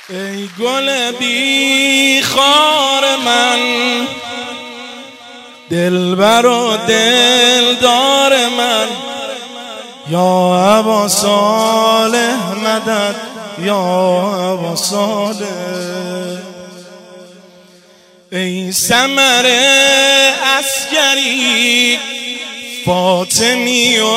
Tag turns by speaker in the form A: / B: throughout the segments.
A: ای گل بی خار من، دلبر و دلدار من، یا ابا صالح مدد، یا ابا صالح. ای ثمر عسکری، فاطمی و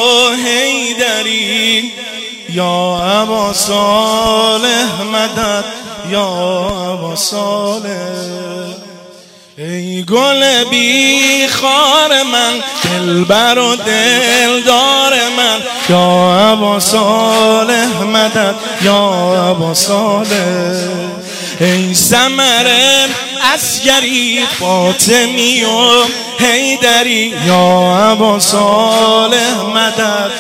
A: حیدری، یا ابا صالح مدد، یا ابا صالح. ای گل بی خار من، دلبر و دلدار من، یا ابا صالح مدد، یا ابا صالح. ای ثمر عسکری، فاطمی و حیدری، یا ابا صالح مدد.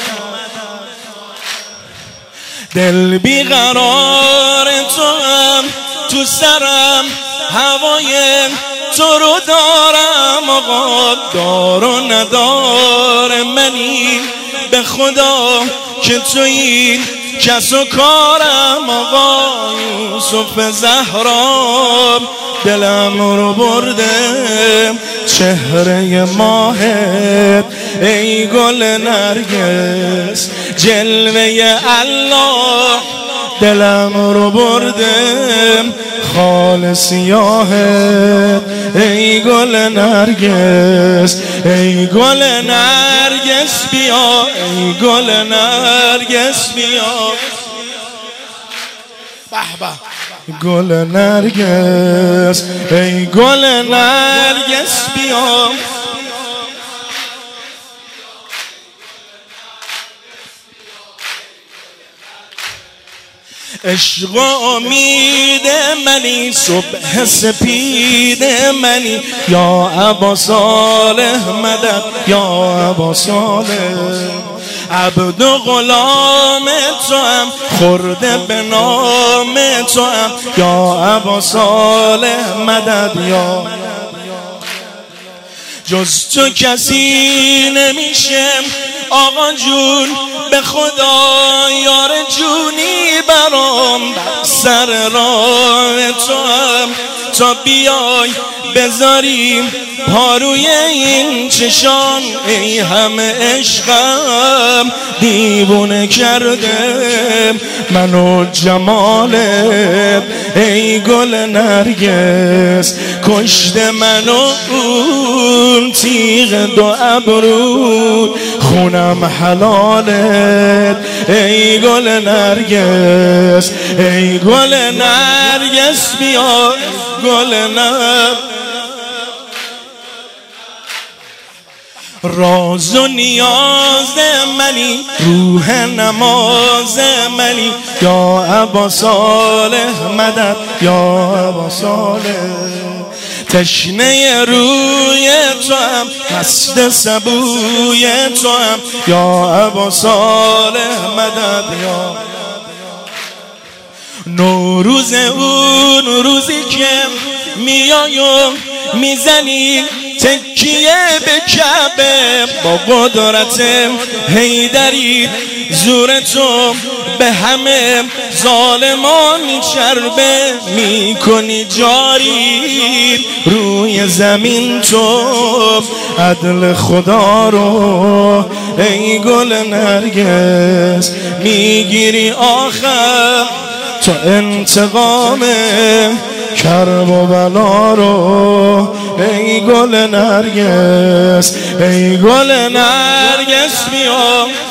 A: دل بی قرار تو هم تو سرم، هوای تو رو دارم آقا. دار و ندار منی به خدا که تویی کس و کارم آقا. یوسف زهرا دلم رو برده، چهره ماهت ای گل نرگس، جلوه الله دلم رو برده. خال سیاهت ای گل نرگس، ای گل نرگس بیا، ای گل نرگس بیا. به به گل نرگس، ای گل نرگس بیا. عشق و امید منی، صبح سپید منی، یا ابا صالح مدد، یا ابا صالح. عبد و غلام تو هم، خورده به نام تو هم، یا ابا صالح مدد، یا. جز تو کسی نمیشه آقا جون، به خدا یار جونی برام. سر راه تو هم تا بیای بذاریم پاروی این چشان. ای همه عشقم دیوونه کرده منو جمالت، ای گل نرگس کشته منو اون تیغ دو ابرو. خونم حلالت ای گل نرگس، ای گل نرگس بیا، گل نرگس. راز و نیاز منی، روح نماز منی، یا ابا صالح مدد، یا ابا صالح. تشنه روی تو هم، مست سبوی تو هم، یا ابا صالح مدد، یا. نوروز اون روزی که میای و میزنی تکیه به کعبه، با قدرت حیدری زور تو به همه ظالمان چربه میکنی جاری روی زمین. تو عدل خدا رو ای گل نرگس میگیری آخر. تو انتقام کرب و بلا رو ای گل نرگس، ای گل نرگس بیا.